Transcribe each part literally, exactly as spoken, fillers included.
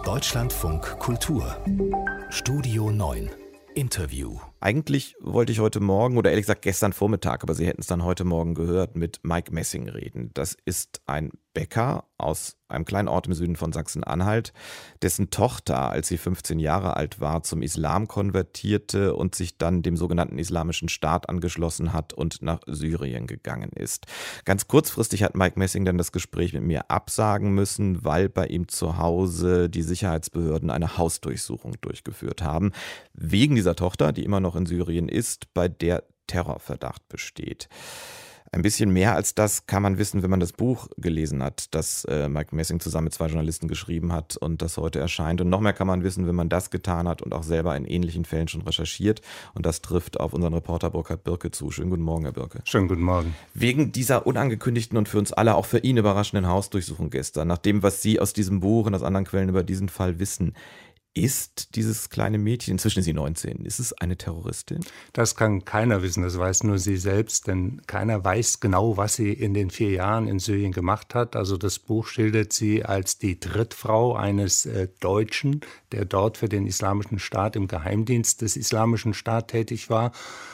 Deutschlandfunk Kultur Studio neun Interview. Eigentlich wollte ich heute Morgen oder ehrlich gesagt gestern Vormittag, aber Sie hätten es dann heute Morgen gehört, mit Mike Messing reden. Das ist ein Bäcker aus einem kleinen Ort im Süden von Sachsen-Anhalt, dessen Tochter, als sie fünfzehn Jahre alt war, zum Islam konvertierte und sich dann dem sogenannten Islamischen Staat angeschlossen hat und nach Syrien gegangen ist. Ganz kurzfristig hat Mike Messing dann das Gespräch mit mir absagen müssen, weil bei ihm zu Hause die Sicherheitsbehörden eine Hausdurchsuchung durchgeführt haben. Wegen dieser Tochter, die immer noch in Syrien ist, bei der Terrorverdacht besteht. Ein bisschen mehr als das kann man wissen, wenn man das Buch gelesen hat, das äh, Mike Messing zusammen mit zwei Journalisten geschrieben hat und das heute erscheint. Und noch mehr kann man wissen, wenn man das getan hat und auch selber in ähnlichen Fällen schon recherchiert. Und das trifft auf unseren Reporter Burkhard Birke zu. Schönen guten Morgen, Herr Birke. Schönen guten Morgen. Wegen dieser unangekündigten und für uns alle, auch für ihn überraschenden Hausdurchsuchung gestern, nach dem, was Sie aus diesem Buch und aus anderen Quellen über diesen Fall wissen, ist dieses kleine Mädchen, inzwischen ist sie neunzehn, ist es eine Terroristin? Das kann keiner wissen, das weiß nur sie selbst, denn keiner weiß genau, was sie in den vier Jahren in Syrien gemacht hat. Also das Buch schildert sie als die Drittfrau eines äh, Deutschen, der dort für den Islamischen Staat im Geheimdienst des Islamischen Staates tätig war.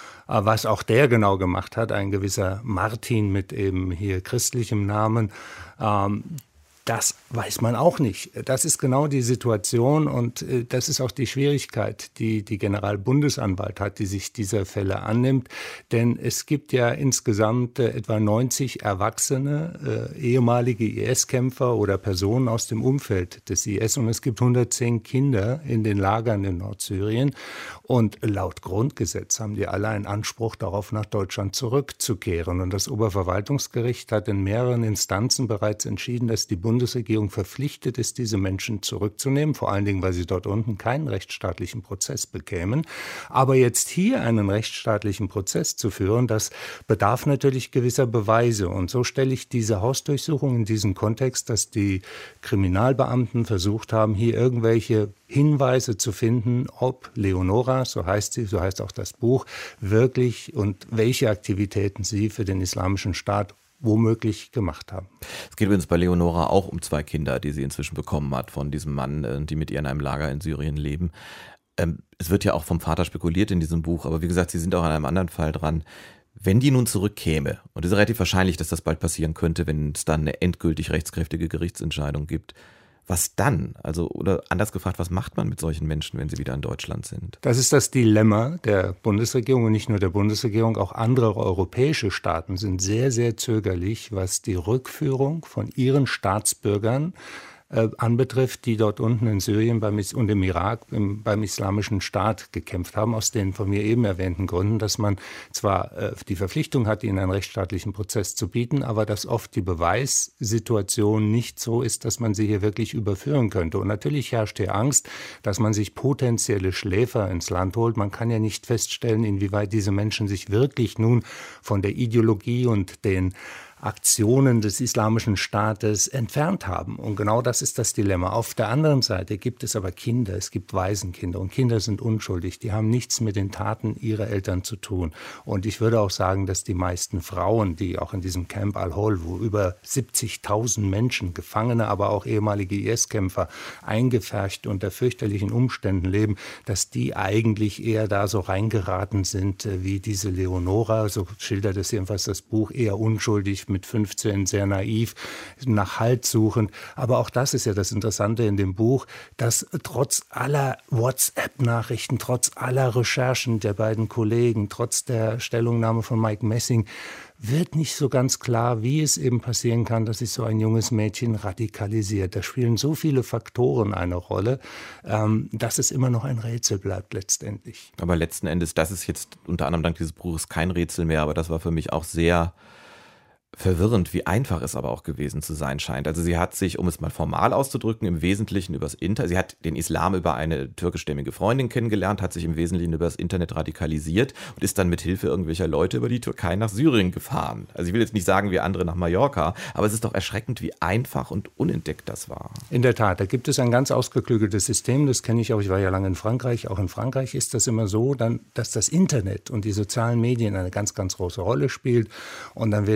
Was auch der genau gemacht hat, ein gewisser Martin mit eben hier christlichem Namen, ähm, das weiß man auch nicht. Das ist genau die Situation und äh, das ist auch die Schwierigkeit, die die Generalbundesanwalt hat, die sich dieser Fälle annimmt. Denn es gibt ja insgesamt äh, etwa neunzig erwachsene, äh, ehemalige I S-Kämpfer oder Personen aus dem Umfeld des I S und es gibt hundertzehn Kinder in den Lagern in Nordsyrien. Und laut Grundgesetz haben die alle einen Anspruch darauf, nach Deutschland zurückzukehren. Und das Oberverwaltungsgericht hat in mehreren Instanzen bereits entschieden, dass die Bundesregierung verpflichtet ist, diese Menschen zurückzunehmen, vor allen Dingen, weil sie dort unten keinen rechtsstaatlichen Prozess bekämen. Aber jetzt hier einen rechtsstaatlichen Prozess zu führen, das bedarf natürlich gewisser Beweise. Und so stelle ich diese Hausdurchsuchung in diesen Kontext, dass die Kriminalbeamten versucht haben, hier irgendwelche Hinweise zu finden, ob Leonora, so heißt sie, so heißt auch das Buch, wirklich und welche Aktivitäten sie für den Islamischen Staat womöglich gemacht haben. Es geht übrigens bei Leonora auch um zwei Kinder, die sie inzwischen bekommen hat von diesem Mann, die mit ihr in einem Lager in Syrien leben. Ähm, es wird ja auch vom Vater spekuliert in diesem Buch, aber wie gesagt, Sie sind auch an einem anderen Fall dran. Wenn die nun zurückkäme, und es ist relativ wahrscheinlich, dass das bald passieren könnte, wenn es dann eine endgültig rechtskräftige Gerichtsentscheidung gibt, was dann? Also, oder anders gefragt, was macht man mit solchen Menschen, wenn sie wieder in Deutschland sind? Das ist das Dilemma der Bundesregierung und nicht nur der Bundesregierung. Auch andere europäische Staaten sind sehr, sehr zögerlich, was die Rückführung von ihren Staatsbürgern äh, anbetrifft, die dort unten in Syrien beim, und im Irak im, beim Islamischen Staat gekämpft haben, aus den von mir eben erwähnten Gründen, dass man zwar äh, die Verpflichtung hat, ihnen einen rechtsstaatlichen Prozess zu bieten, aber dass oft die Beweissituation nicht so ist, dass man sie hier wirklich überführen könnte. Und natürlich herrscht hier Angst, dass man sich potenzielle Schläfer ins Land holt. Man kann ja nicht feststellen, inwieweit diese Menschen sich wirklich nun von der Ideologie und den Aktionen des Islamischen Staates entfernt haben. Und genau das ist das Dilemma. Auf der anderen Seite gibt es aber Kinder, es gibt Waisenkinder und Kinder sind unschuldig. Die haben nichts mit den Taten ihrer Eltern zu tun. Und ich würde auch sagen, dass die meisten Frauen, die auch in diesem Camp Al-Hol, wo über siebzigtausend Menschen, Gefangene, aber auch ehemalige I S-Kämpfer, eingepfercht unter fürchterlichen Umständen leben, dass die eigentlich eher da so reingeraten sind wie diese Leonora, so schildert es jedenfalls das Buch, eher unschuldig, mit fünfzehn sehr naiv, nach Halt suchend. Aber auch das ist ja das Interessante in dem Buch, dass trotz aller WhatsApp-Nachrichten, trotz aller Recherchen der beiden Kollegen, trotz der Stellungnahme von Mike Messing, wird nicht so ganz klar, wie es eben passieren kann, dass sich so ein junges Mädchen radikalisiert. Da spielen so viele Faktoren eine Rolle, ähm, dass es immer noch ein Rätsel bleibt letztendlich. Aber letzten Endes, das ist jetzt unter anderem dank dieses Buches kein Rätsel mehr, aber das war für mich auch sehr verwirrend, wie einfach es aber auch gewesen zu sein scheint. Also sie hat sich, um es mal formal auszudrücken, im Wesentlichen übers Internet, sie hat den Islam über eine türkischstämmige Freundin kennengelernt, hat sich im Wesentlichen übers Internet radikalisiert und ist dann mit Hilfe irgendwelcher Leute über die Türkei nach Syrien gefahren. Also ich will jetzt nicht sagen, wie andere nach Mallorca, aber es ist doch erschreckend, wie einfach und unentdeckt das war. In der Tat, da gibt es ein ganz ausgeklügeltes System, das kenne ich auch, ich war ja lange in Frankreich, auch in Frankreich ist das immer so, dann, dass das Internet und die sozialen Medien eine ganz, ganz große Rolle spielt und dann werden diese Menschen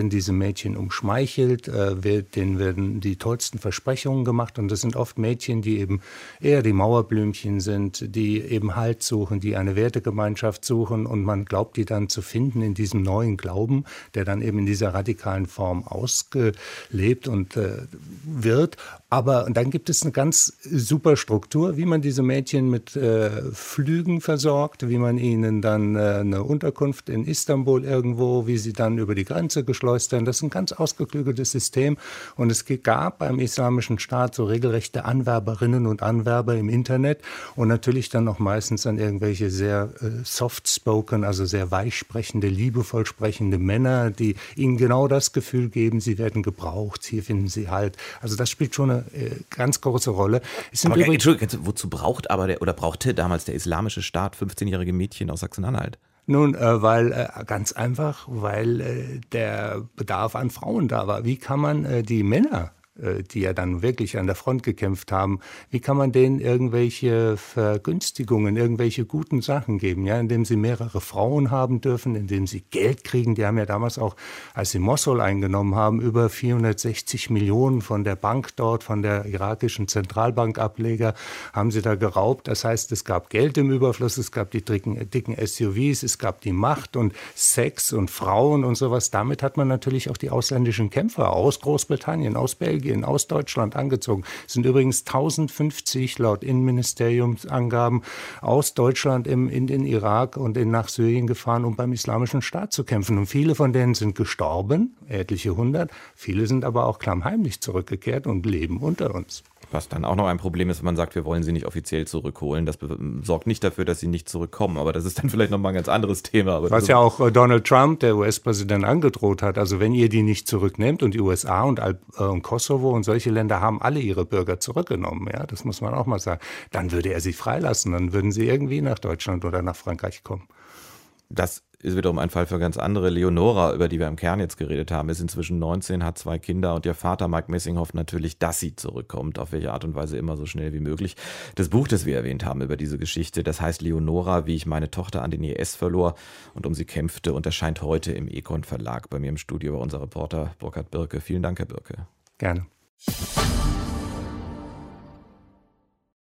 Mädchen umschmeichelt, äh, wird, denen werden die tollsten Versprechungen gemacht und das sind oft Mädchen, die eben eher die Mauerblümchen sind, die eben Halt suchen, die eine Wertegemeinschaft suchen und man glaubt, die dann zu finden in diesem neuen Glauben, der dann eben in dieser radikalen Form ausgelebt und äh, wird. Aber dann gibt es eine ganz super Struktur, wie man diese Mädchen mit äh, Flügen versorgt, wie man ihnen dann äh, eine Unterkunft in Istanbul irgendwo, wie sie dann über die Grenze geschleust werden. Das ist ein ganz ausgeklügeltes System. Und es gab beim Islamischen Staat so regelrechte Anwerberinnen und Anwerber im Internet und natürlich dann noch meistens dann irgendwelche sehr äh, soft-spoken, also sehr weich sprechende, liebevoll sprechende Männer, die ihnen genau das Gefühl geben, sie werden gebraucht, hier finden sie Halt. Also das spielt schon eine äh, ganz große Rolle. Es sind aber, übrigens, Entschuldigung, wozu braucht aber der, oder brauchte damals der Islamische Staat fünfzehnjährige Mädchen aus Sachsen-Anhalt? Nun, äh, weil äh, ganz einfach, weil äh, der Bedarf an Frauen da war. Wie kann man äh, die Männer, äh, die ja dann wirklich an der Front gekämpft haben, wie kann man denen irgendwelche Vergünstigungen, irgendwelche guten Sachen geben, ja, indem sie mehrere Frauen haben dürfen, indem sie Geld kriegen. Die haben ja damals auch, als sie Mosul eingenommen haben, über vierhundertsechzig Millionen von der Bank dort, von der irakischen Zentralbankableger, haben sie da geraubt. Das heißt, es gab Geld im Überfluss, es gab die dicken, dicken S U Vs, es gab die Macht und Sex und Frauen und sowas. Damit hat man natürlich auch die ausländischen Kämpfer aus Großbritannien, aus Belgien, aus Deutschland angezogen. Es sind übrigens tausendfünfzig laut Innenministeriumsangaben aus Deutschland im, in den Irak und in, nach Syrien gefahren, um beim Islamischen Staat zu kämpfen. Und viele von denen sind gestorben, etliche hundert. Viele sind aber auch klammheimlich zurückgekehrt und leben unter uns. Was dann auch noch ein Problem ist, wenn man sagt, wir wollen sie nicht offiziell zurückholen. Das sorgt nicht dafür, dass sie nicht zurückkommen. Aber das ist dann vielleicht nochmal ein ganz anderes Thema. Aber was ja auch Donald Trump, der U S-Präsident, angedroht hat. Also wenn ihr die nicht zurücknehmt und die U S A und, Al- äh, und Kosovo und solche Länder haben alle ihre Bürger zurückgenommen, ja, das muss man auch mal sagen, dann würde er sie freilassen. Dann würden sie irgendwie nach Deutschland oder nach Frankreich kommen. Das ist wiederum ein Fall für ganz andere. Leonora, über die wir im Kern jetzt geredet haben, ist inzwischen neunzehn, hat zwei Kinder und ihr Vater Mike Messing hofft natürlich, dass sie zurückkommt, auf welche Art und Weise immer so schnell wie möglich. Das Buch, das wir erwähnt haben über diese Geschichte, das heißt Leonora, wie ich meine Tochter an den I S verlor und um sie kämpfte und erscheint heute im Econ Verlag. Bei mir im Studio war unser Reporter Burkhard Birke. Vielen Dank, Herr Birke. Gerne.